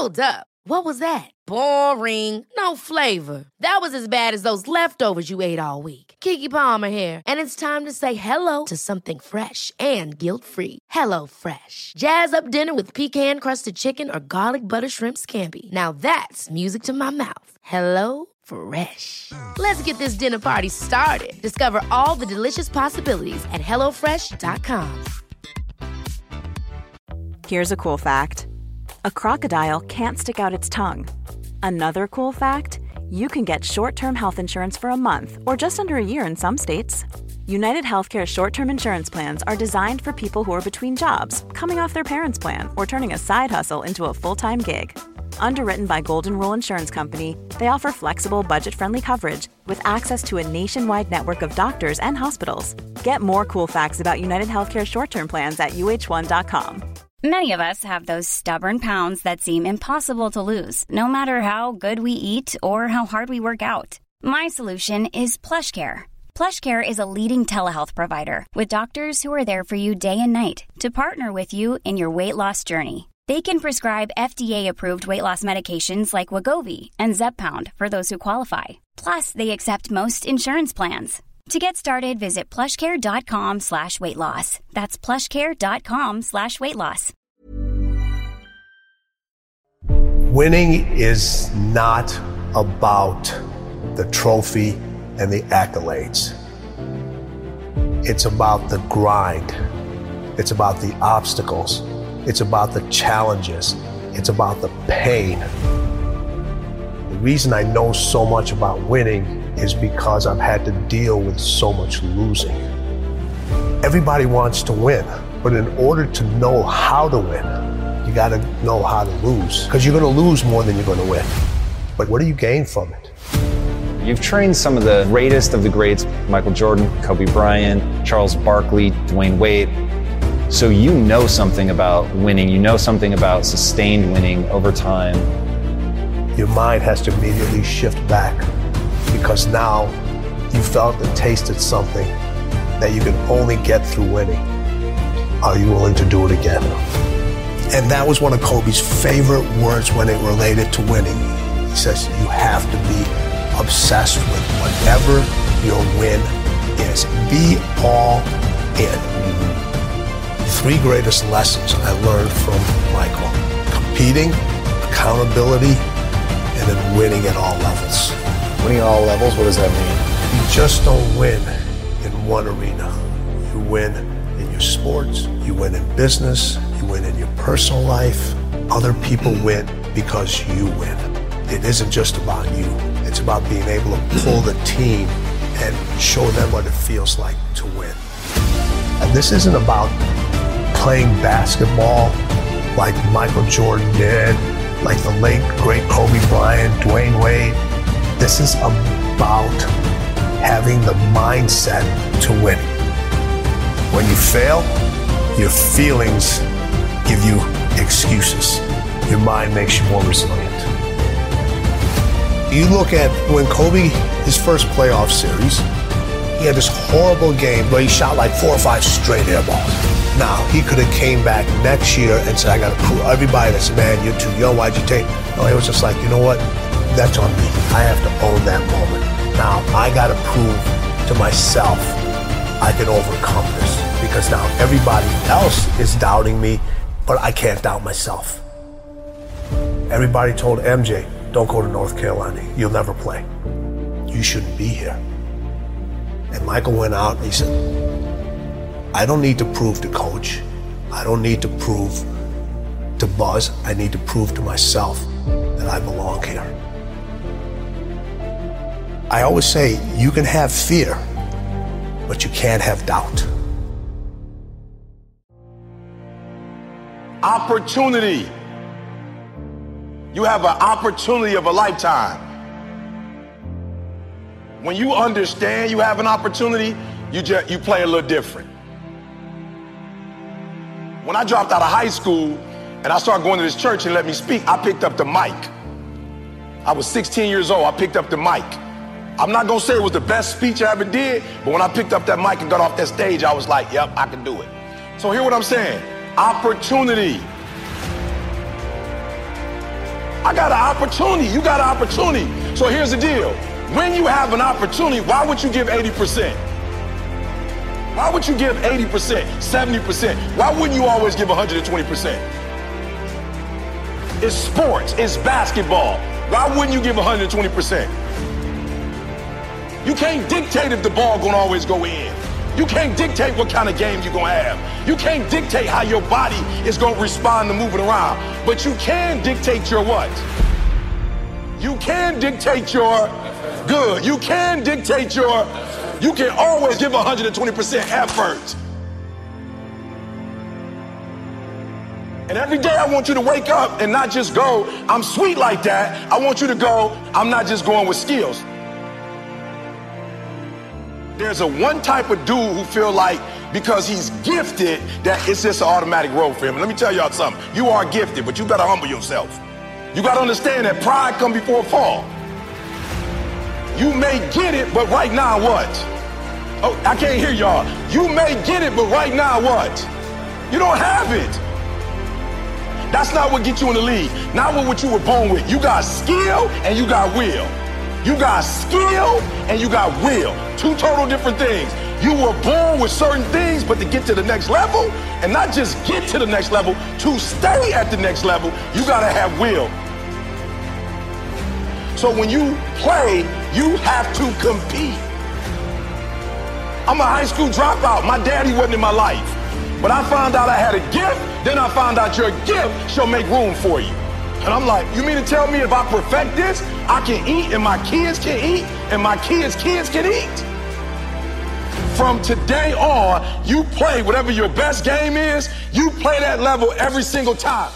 Hold up. What was that? Boring. No flavor. That was as bad as those leftovers you ate all week. Keke Palmer here, and it's time to say hello to something fresh and guilt-free. Hello Fresh. Jazz up dinner with pecan-crusted chicken or garlic butter shrimp scampi. Now that's music to my mouth. Hello Fresh. Let's get this dinner party started. Discover all the delicious possibilities at hellofresh.com. Here's a cool fact. A crocodile can't stick out its tongue. Another cool fact, you can get short-term health insurance for a month or just under a year in some states. United Healthcare short-term insurance plans are designed for people who are between jobs, coming off their parents' plan, or turning a side hustle into a full-time gig. Underwritten by Golden Rule Insurance Company, they offer flexible, budget-friendly coverage with access to a nationwide network of doctors and hospitals. Get more cool facts about United Healthcare short-term plans at uh1.com. Many of us have those stubborn pounds that seem impossible to lose, no matter how good we eat or how hard we work out. My solution is PlushCare. PlushCare is a leading telehealth provider with doctors who are there for you day and night to partner with you in your weight loss journey. They can prescribe FDA-approved weight loss medications like Wegovy and Zepbound for those who qualify. Plus, they accept most insurance plans. To get started, visit plushcare.com/weightloss. That's plushcare.com/weightloss. Winning is not about the trophy and the accolades. It's about the grind. It's about the obstacles. It's about the challenges. It's about the pain. The reason I know so much about winning is because I've had to deal with so much losing. Everybody wants to win, but in order to know how to win, you got to know how to lose, because you're going to lose more than you're going to win. But what do you gain from it? You've trained some of the greatest of the greats, Michael Jordan, Kobe Bryant, Charles Barkley, Dwayne Wade. So you know something about winning. You know something about sustained winning over time. Your mind has to immediately shift back, because now you felt and tasted something that you can only get through winning. Are you willing to do it again? And that was one of Kobe's favorite words when it related to winning. He says, you have to be obsessed with whatever your win is. Be all in. Three greatest lessons I learned from Michael: competing, accountability, and then winning at all levels. Winning at all levels, what does that mean? You just don't win in one arena. You win in your sports, you win in business, you win in your personal life. Other people win because you win. It isn't just about you. It's about being able to pull the team and show them what it feels like to win. And this isn't about playing basketball like Michael Jordan did, like the late, great Kobe Bryant, Dwayne Wade. This is about having the mindset to win. When you fail, your feelings give you excuses. Your mind makes you more resilient. You look at when Kobe, his first playoff series, he had this horrible game where he shot like 4 or 5 straight air balls. Now, he could have came back next year and said, I got to prove everybody that said, man, you're too young, why'd you take? No, he was just like, you know what? That's on me. I have to own that moment. Now, I got to prove to myself I can overcome this, because now everybody else is doubting me, but I can't doubt myself. Everybody told MJ, don't go to North Carolina. You'll never play. You shouldn't be here. And Michael went out and he said, I don't need to prove to coach. I don't need to prove to Buzz. I need to prove to myself that I belong here. I always say you can have fear, but you can't have doubt. Opportunity. You have an opportunity of a lifetime. When you understand you have an opportunity, you play a little different. When I dropped out of high school and I started going to this church and let me speak, I picked up the mic. I was 16 years old, I picked up the mic. I'm not gonna say it was the best speech I ever did, but when I picked up that mic and got off that stage, I was like, yep, I can do it. So hear what I'm saying, opportunity. I got an opportunity. You got an opportunity. So here's the deal. When you have an opportunity, why would you give 80%? Why would you give 80%, 70%? Why wouldn't you always give 120%? It's sports, it's basketball. Why wouldn't you give 120%? You can't dictate if the ball gonna always go in. You can't dictate what kind of game you're gonna have. You can't dictate how your body is gonna respond to moving around. But you can dictate your what? You can dictate your good. You can dictate your, you can always give 120% effort. And every day I want you to wake up and not just go, I'm sweet like that. I want you to go, I'm not just going with skills. There's a one type of dude who feel like because he's gifted that it's just an automatic road for him. And let me tell y'all something. You are gifted, but you better humble yourself. You got to understand that pride comes before a fall. You may get it, but right now what? Oh, I can't hear y'all. You may get it, but right now what? You don't have it. That's not what gets you in the league. Not what you were born with. You got skill and you got will. You got skill and you got will. Two total different things. You were born with certain things, but to get to the next level, and not just get to the next level, to stay at the next level, you gotta have will. So when you play, you have to compete. I'm a high school dropout. My daddy wasn't in my life. But I found out I had a gift, then I found out your gift shall make room for you. And I'm like, you mean to tell me if I perfect this, I can eat and my kids can eat and my kids' kids can eat? From today on, you play whatever your best game is, you play that level every single time.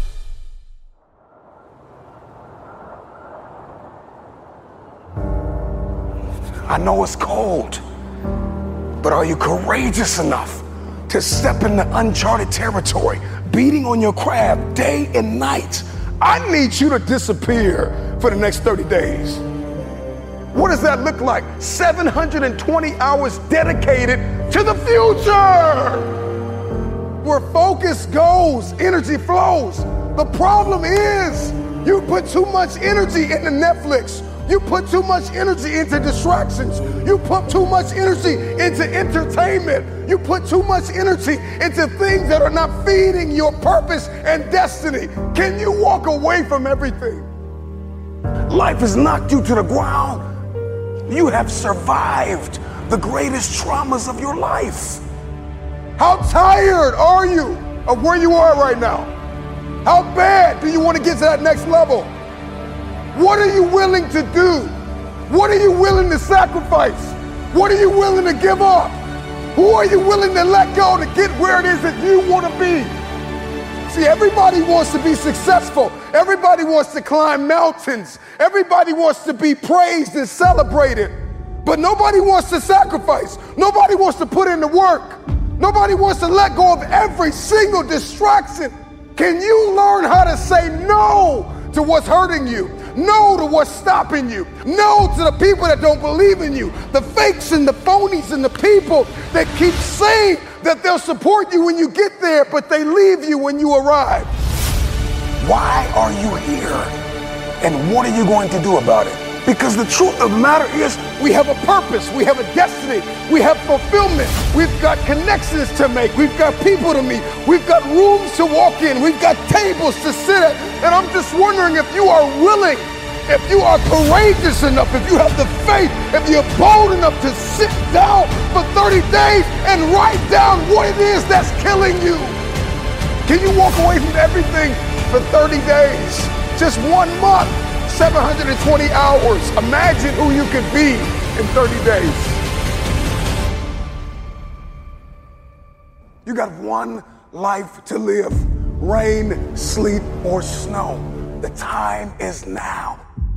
I know it's cold, but are you courageous enough to step into uncharted territory, beating on your craft day and night? I need you to disappear for the next 30 days. What does that look like? 720 hours dedicated to the future. Where focus goes, energy flows. The problem is you put too much energy into Netflix. You put too much energy into distractions. You put too much energy into entertainment. You put too much energy into things that are not feeding your purpose and destiny. Can you walk away from everything? Life has knocked you to the ground. You have survived the greatest traumas of your life. How tired are you of where you are right now? How bad do you want to get to that next level? What are you willing to do? What are you willing to sacrifice? What are you willing to give up? Who are you willing to let go to get where it is that you want to be? See, everybody wants to be successful. Everybody wants to climb mountains. Everybody wants to be praised and celebrated. But nobody wants to sacrifice. Nobody wants to put in the work. Nobody wants to let go of every single distraction. Can you learn how to say no to what's hurting you? No to what's stopping you. No to the people that don't believe in you. The fakes and the phonies and the people that keep saying that they'll support you when you get there, but they leave you when you arrive. Why are you here? And what are you going to do about it? Because the truth of the matter is we have a purpose, we have a destiny, we have fulfillment, we've got connections to make, we've got people to meet, we've got rooms to walk in, we've got tables to sit at. And I'm just wondering if you are willing, if you are courageous enough, if you have the faith, if you're bold enough to sit down for 30 days and write down what it is that's killing you. Can you walk away from everything for 30 days? Just 1 month. 720 hours. Imagine who you could be in 30 days. You got one life to live. Rain, sleet, or snow. The time is now.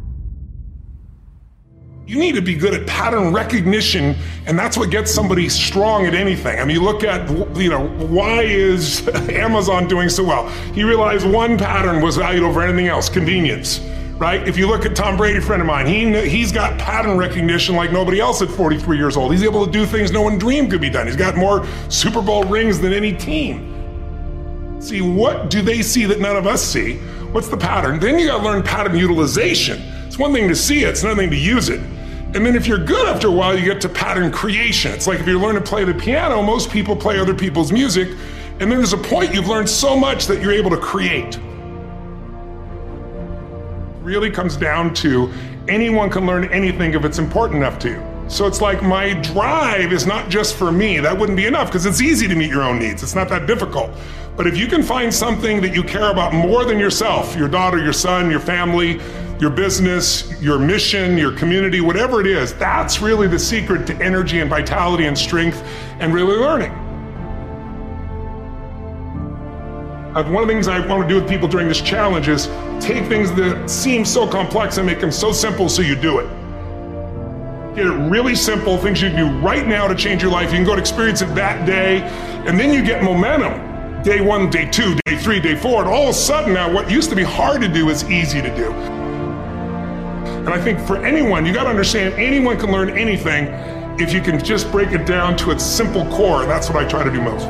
You need to be good at pattern recognition, and that's what gets somebody strong at anything. I mean, you look at, why is Amazon doing so well? He realized one pattern was valued over anything else, convenience. Right? If you look at Tom Brady, a friend of mine, he's got pattern recognition like nobody else at 43 years old. He's able to do things no one dreamed could be done. He's got more Super Bowl rings than any team. See, what do they see that none of us see? What's the pattern? Then you gotta learn pattern utilization. It's one thing to see it, it's another thing to use it. And then if you're good after a while, you get to pattern creation. It's like if you learn to play the piano, most people play other people's music, and then there's a point you've learned so much that you're able to create. It really comes down to anyone can learn anything if it's important enough to you. So it's like my drive is not just for me. That wouldn't be enough because it's easy to meet your own needs. It's not that difficult. But if you can find something that you care about more than yourself, your daughter, your son, your family, your business, your mission, your community, whatever it is, that's really the secret to energy and vitality and strength and really learning. One of the things I want to do with people during this challenge is take things that seem so complex and make them so simple so you do it. Get it really simple, things you can do right now to change your life. You can go and experience it that day, and then you get momentum. Day 1, day 2, day 3, day 4, and all of a sudden now what used to be hard to do is easy to do. And I think for anyone, you gotta understand anyone can learn anything if you can just break it down to its simple core, and that's what I try to do most.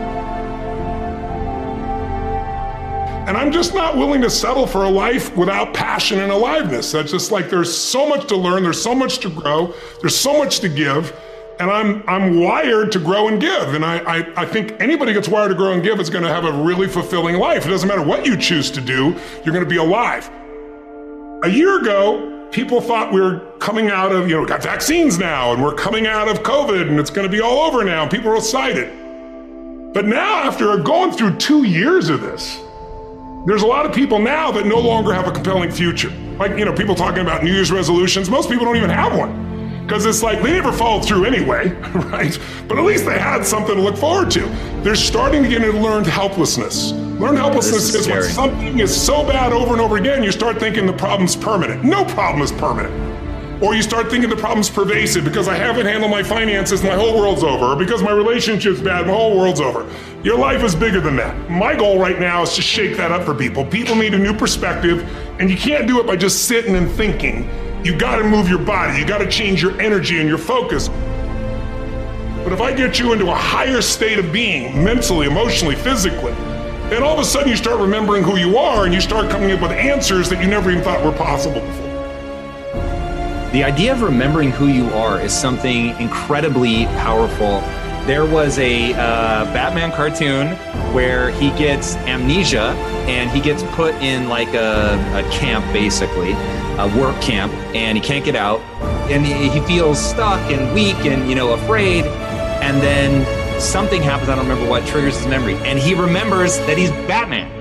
And I'm just not willing to settle for a life without passion and aliveness. That's just like there's so much to learn, there's so much to grow, there's so much to give, and I'm wired to grow and give. And I think anybody gets wired to grow and give is gonna have a really fulfilling life. It doesn't matter what you choose to do, you're gonna be alive. A year ago, people thought we were coming out of, we got vaccines now, and we're coming out of COVID, and it's gonna be all over now, and people are excited. But now, after going through 2 years of this, there's a lot of people now that no longer have a compelling future. Like, people talking about New Year's resolutions, most people don't even have one. Because it's like, they never followed through anyway, right? But at least they had something to look forward to. They're starting to get into learned helplessness. Learned helplessness is when something is so bad over and over again, you start thinking the problem's permanent. No problem is permanent. Or you start thinking the problem's pervasive because I haven't handled my finances, my whole world's over. Or because my relationship's bad, my whole world's over. Your life is bigger than that. My goal right now is to shake that up for people. People need a new perspective, and you can't do it by just sitting and thinking. You gotta move your body, you gotta change your energy and your focus. But if I get you into a higher state of being, mentally, emotionally, physically, then all of a sudden you start remembering who you are and you start coming up with answers that you never even thought were possible before. The idea of remembering who you are is something incredibly powerful. There was a Batman cartoon where he gets amnesia and he gets put in like a camp, basically, a work camp, and he can't get out. And he feels stuck and weak and, afraid. And then something happens, I don't remember what, triggers his memory. And he remembers that he's Batman.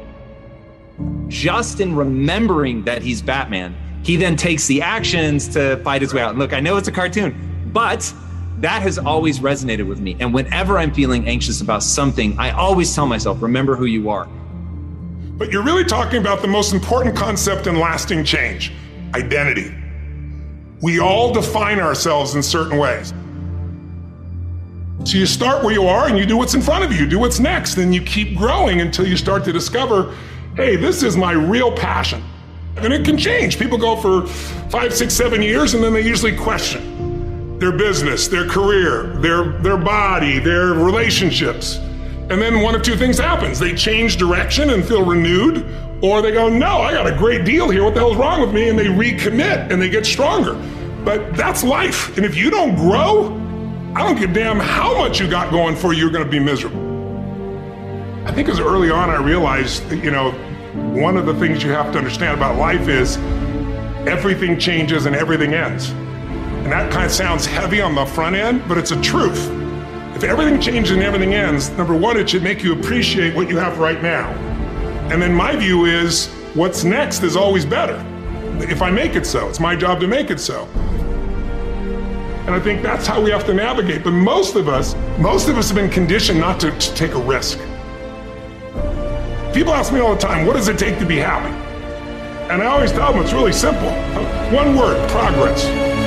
Just in remembering that he's Batman, he then takes the actions to fight his way out. And look, I know it's a cartoon, but that has always resonated with me. And whenever I'm feeling anxious about something, I always tell myself, remember who you are. But you're really talking about the most important concept in lasting change, identity. We all define ourselves in certain ways. So you start where you are and you do what's in front of you, do what's next, and you keep growing until you start to discover, hey, this is my real passion. And it can change. People go for 5, 6, 7 years and then they usually question their business, their career, their body, their relationships. And then one of two things happens. They change direction and feel renewed, or they go, no, I got a great deal here. What the hell's wrong with me? And they recommit and they get stronger. But that's life. And if you don't grow, I don't give a damn how much you got going for you, you're going to be miserable. I think as early on I realized that, one of the things you have to understand about life is everything changes and everything ends. And that kind of sounds heavy on the front end, but it's a truth. If everything changes and everything ends, number one, it should make you appreciate what you have right now. And then my view is what's next is always better. If I make it so, it's my job to make it so. And I think that's how we have to navigate. But most of us have been conditioned not to take a risk. People ask me all the time, what does it take to be happy? And I always tell them it's really simple. One word, progress.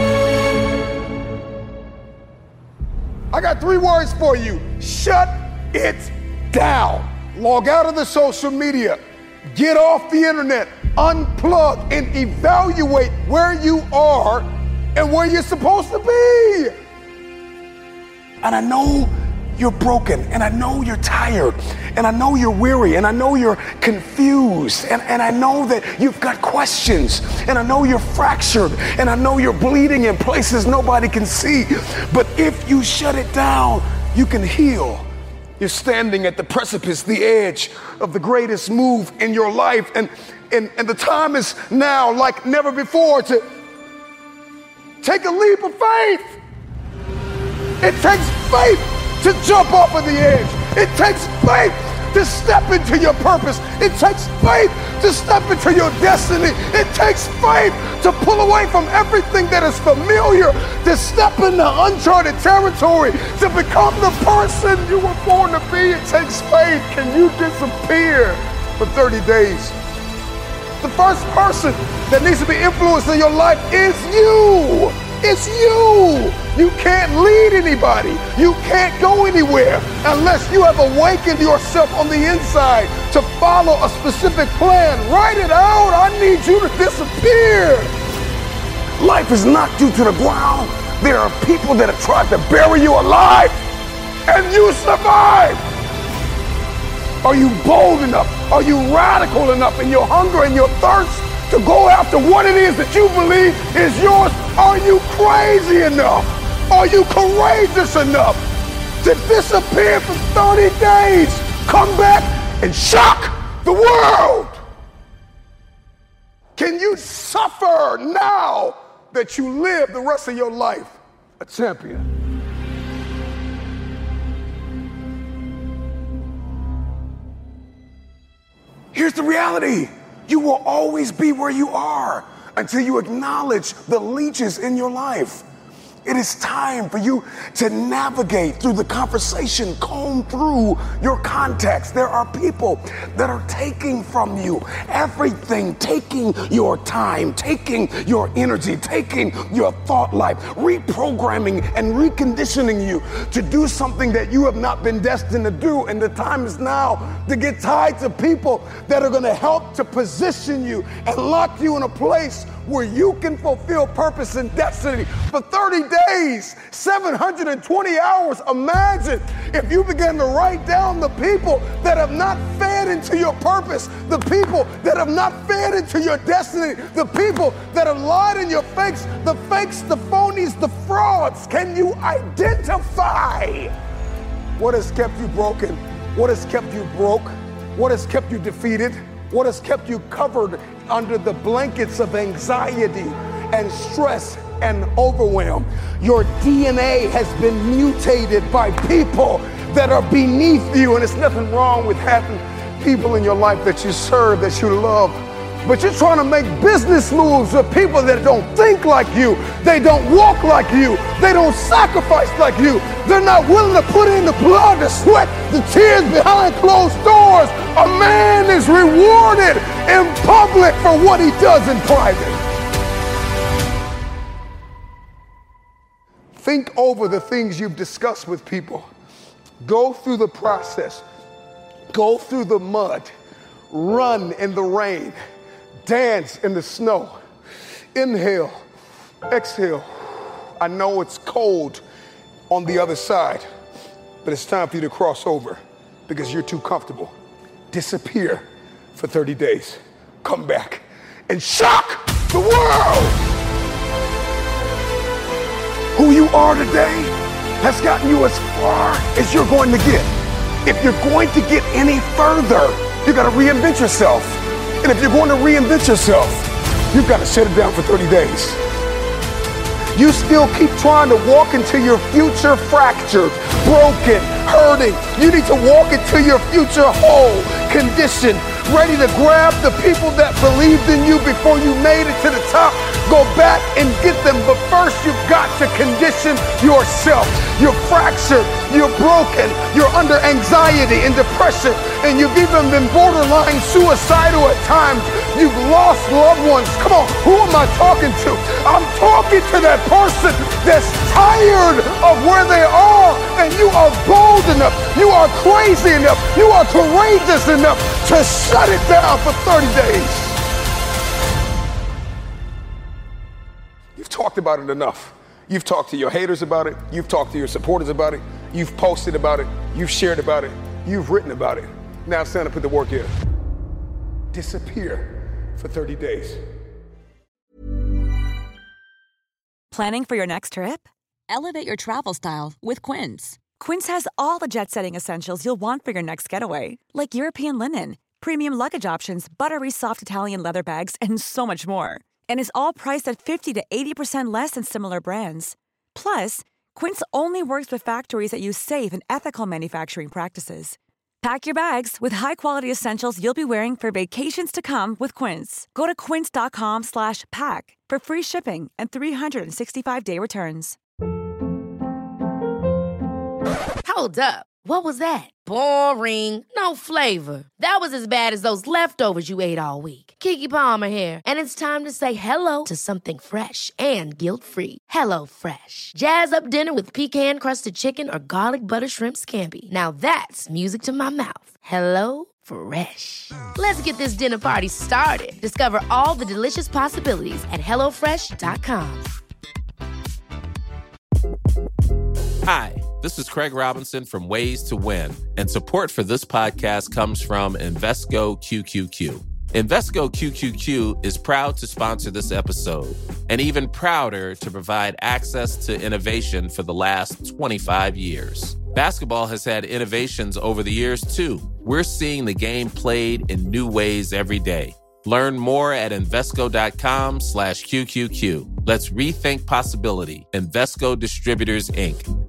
I got 3 words for you. Shut it down. Log out of the social media. Get off the internet. Unplug and evaluate where you are and where you're supposed to be. And I know you're broken, and I know you're tired, and I know you're weary, and I know you're confused, and I know that you've got questions, and I know you're fractured, and I know you're bleeding in places nobody can see. But if you shut it down, you can heal. You're standing at the precipice, the edge of the greatest move in your life, and the time is now like never before to take a leap of faith. It takes faith to jump off of the edge. It takes faith to step into your purpose. It takes faith to step into your destiny. It takes faith to pull away from everything that is familiar, to step into uncharted territory, to become the person you were born to be. It takes faith. Can you disappear for 30 days? The first person that needs to be influenced in your life is you. It's you. You can't lead anybody. You can't go anywhere unless you have awakened yourself on the inside to follow a specific plan. Write it out. I need you to disappear. Life has knocked you to the ground. There are people that have tried to bury you alive, and you survived. Are you bold enough? Are you radical enough in your hunger and your thirst to go after what it is that you believe is yours? Are you crazy enough? Are you courageous enough to disappear for 30 days, come back and shock the world? Can you suffer now that you live the rest of your life a champion? Here's the reality. You will always be where you are until you acknowledge the leeches in your life. It is time for you to navigate through the conversation, comb through your contacts. There are people that are taking from you everything, taking your time, taking your energy, taking your thought life, reprogramming and reconditioning you to do something that you have not been destined to do. And the time is now to get tied to people that are going to help to position you and lock you in a place where you can fulfill purpose and destiny for 30 days, 720 hours. Imagine if you began to write down the people that have not fed into your purpose, the people that have not fed into your destiny, the people that have lied in your fakes, the phonies, the frauds. Can you identify what has kept you broken? What has kept you broke? What has kept you defeated? What has kept you covered under the blankets of anxiety and stress and overwhelm? Your DNA has been mutated by people that are beneath you, and it's nothing wrong with having people in your life that you serve, that you love. But you're trying to make business moves with people that don't think like you. They don't walk like you. They don't sacrifice like you. They're not willing to put in the blood, the sweat, the tears behind closed doors. A man is rewarded in public for what he does in private. Think over the things you've discussed with people. Go through the process. Go through the mud. Run in the rain. Dance in the snow. Inhale, exhale. I know it's cold on the other side, but it's time for you to cross over because you're too comfortable. Disappear for 30 days. Come back and shock the world. Who you are today has gotten you as far as you're going to get. If you're going to get any further, you got to reinvent yourself. And if you're going to reinvent yourself, you've got to shut it down for 30 days. You still keep trying to walk into your future fractured, broken, hurting. You need to walk into your future whole, conditioned, ready to grab the people that believed in you before you made it to the top. Go back and get them, but first you've got to condition yourself. You're fractured, you're broken, you're under anxiety and depression, and you've even been borderline suicidal at times. You've lost loved ones. Come on, who am I talking to? I'm talking to that person that's tired of where they are, and you are bold enough, you are crazy enough, you are courageous enough to shut it down for 30 days. You've talked about it enough. You've talked to your haters about it. You've talked to your supporters about it. You've posted about it. You've shared about it. You've written about it. Now it's time to put the work in. Disappear for 30 days. Planning for your next trip? Elevate your travel style with Quince. Quince has all the jet-setting essentials you'll want for your next getaway, like European linen, premium luggage options, buttery soft Italian leather bags, and so much more. And is all priced at 50 to 80% less than similar brands. Plus, Quince only works with factories that use safe and ethical manufacturing practices. Pack your bags with high-quality essentials you'll be wearing for vacations to come with Quince. Go to quince.com/pack for free shipping and 365-day returns. Hold up. What was that? Boring. No flavor. That was as bad as those leftovers you ate all week. Keke Palmer here, and it's time to say hello to something fresh and guilt-free. Hello Fresh. Jazz up dinner with pecan-crusted chicken or garlic butter shrimp scampi. Now that's music to my mouth. Hello Fresh. Let's get this dinner party started. Discover all the delicious possibilities at HelloFresh.com. Hi, this is Craig Robinson from Ways to Win, and support for this podcast comes from Invesco QQQ. Invesco QQQ is proud to sponsor this episode, and even prouder to provide access to innovation for the last 25 years. Basketball has had innovations over the years, too. We're seeing the game played in new ways every day. Learn more at Invesco.com/QQQ. Let's rethink possibility. Invesco Distributors, Inc.